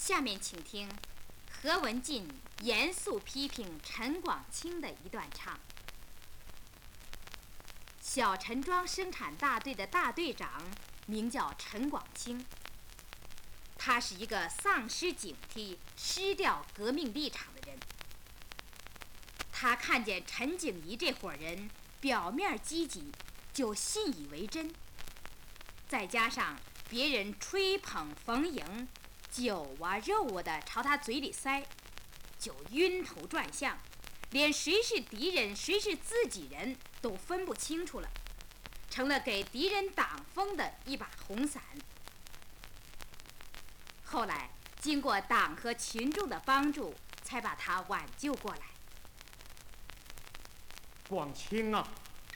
下面请听何文进严肃批评陈广清的一段唱。小陈庄生产大队的大队长名叫陈广清，他是一个丧失警惕、失掉革命立场的人。他看见陈景仪这伙人表面积极，就信以为真，再加上别人吹捧逢迎，酒啊肉啊的朝他嘴里塞，就晕头转向，连谁是敌人谁是自己人都分不清楚了，成了给敌人挡风的一把红伞。后来经过党和群众的帮助，才把他挽救过来。 广清啊，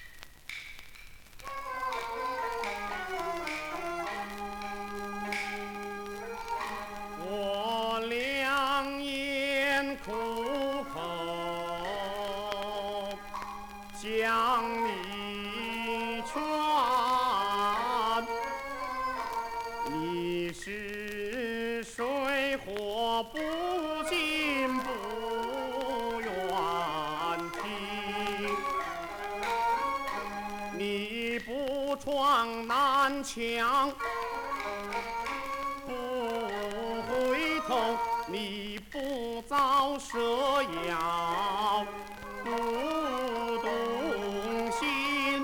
我两眼苦口将你劝，你是水火不进不愿听，你不闯南墙不回头，你不遭蛇咬不动心，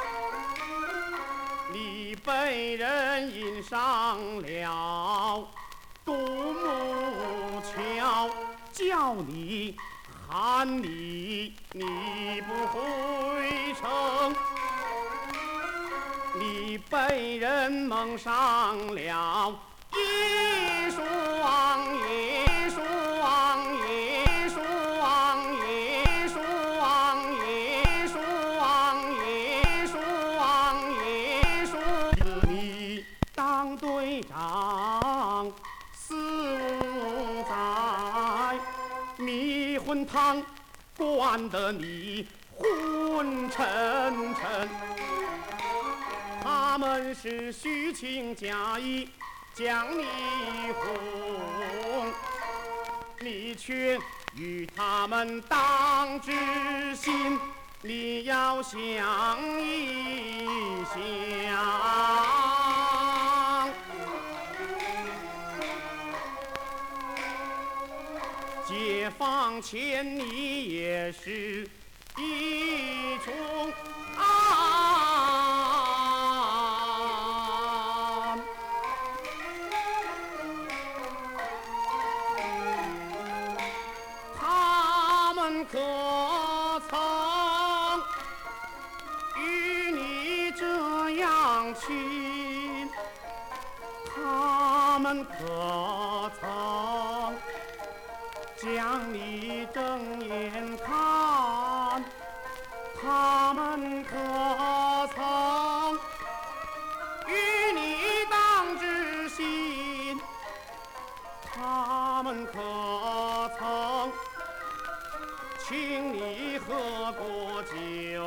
你被人引上了独木桥，叫你喊你不回城，你被人蒙上了一双眼，一双眼，一双眼，一双眼，一双眼，一双眼，一双眼，你当队长4、5载，迷魂汤灌得你昏沉沉，他们是虚情假意将你哄，你却与他们当知心，你要想一想，解放前你也是一种他们可曾与你这样亲？他们可曾将你正眼看？他们可曾与你当知心？他们可曾请你喝过酒？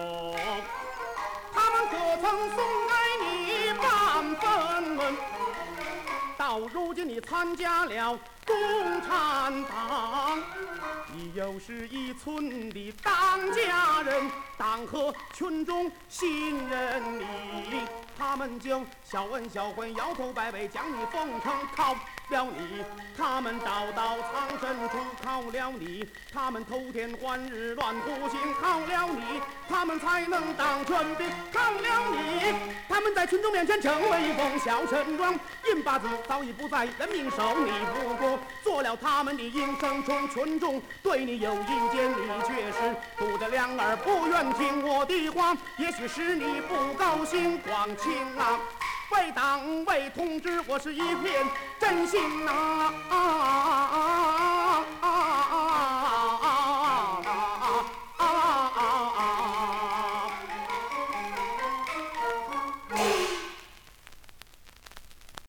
他们可曾送给你半分文？到如今你参加了共产党，你又是一村的当家人，党和群众信任你，他们就小恩小惠摇头摆尾将你奉承，靠了你他们道到藏身处，靠了你他们偷天换日乱不行，靠了你他们才能当权兵，靠了你他们在群众面前成威风。小陈庄印把子早已不在人民手里，不过做了他们的应声虫，群众对你有意见，你却是堵着两耳不愿听我的话，也许是你不高兴。广清啊，为党为同志我是一片真心啊